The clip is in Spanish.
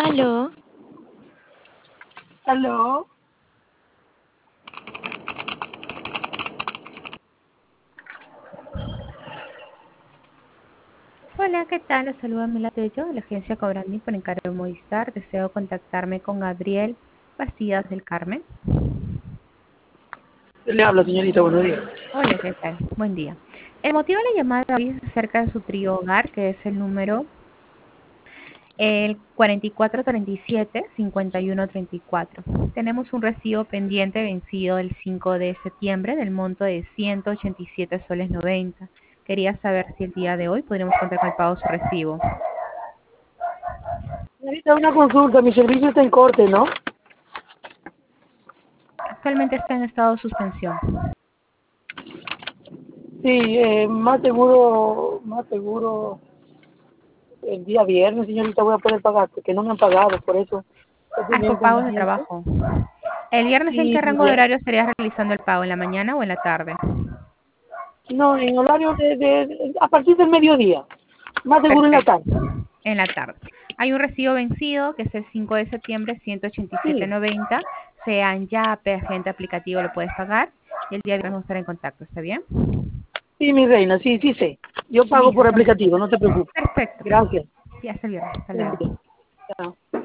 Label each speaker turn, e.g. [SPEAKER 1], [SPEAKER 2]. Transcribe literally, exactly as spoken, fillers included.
[SPEAKER 1] Aló.
[SPEAKER 2] Aló.
[SPEAKER 1] Hola, ¿qué tal? Les saluda Mila Tello de la agencia Cobrandi por encargo de Movistar. Deseo contactarme con Gabriel Bastidas del Carmen.
[SPEAKER 2] Le habla, señorita, buenos días.
[SPEAKER 1] Hola, ¿qué tal? Buen día. El motivo de la llamada hoy es acerca de su trío hogar, que es el número el cuatro cuatro tres siete, cinco uno tres cuatro. Tenemos un recibo pendiente vencido el cinco de septiembre del monto de ciento ochenta y siete soles noventa. Quería saber si el día de hoy podríamos contar con el pago de su recibo.
[SPEAKER 2] Señorita, una consulta, mi servicio está en corte, ¿no?
[SPEAKER 1] Actualmente está en estado de suspensión.
[SPEAKER 2] Sí, eh, más seguro, más seguro el día viernes, señorita, voy a poder pagar, porque no me han pagado, por eso estoy
[SPEAKER 1] Ah, es
[SPEAKER 2] bien
[SPEAKER 1] por pagos de
[SPEAKER 2] pendiente.
[SPEAKER 1] trabajo. ¿El viernes en
[SPEAKER 2] Y,
[SPEAKER 1] qué rango de horario estarías realizando el pago? ¿En la mañana o en la tarde?
[SPEAKER 2] no, en horario de, de, de- a partir del mediodía, más seguro en la
[SPEAKER 1] Perfecto,
[SPEAKER 2] tarde.
[SPEAKER 1] en la tarde. Hay un recibo vencido que es el cinco de septiembre, ciento ochenta y siete
[SPEAKER 2] Sí,
[SPEAKER 1] noventa. Sea en Yape, agente aplicativo, lo puedes pagar. Y el día viernes vamos a estar en contacto, ¿está bien?
[SPEAKER 2] sí, mi reina, sí, sí sé. Yo pago por
[SPEAKER 1] Listo.
[SPEAKER 2] aplicativo, no te preocupes.
[SPEAKER 1] Perfecto.
[SPEAKER 2] Gracias.
[SPEAKER 1] Sí, hasta el viernes. Hasta
[SPEAKER 2] Buen
[SPEAKER 1] luego.
[SPEAKER 2] día. Chao.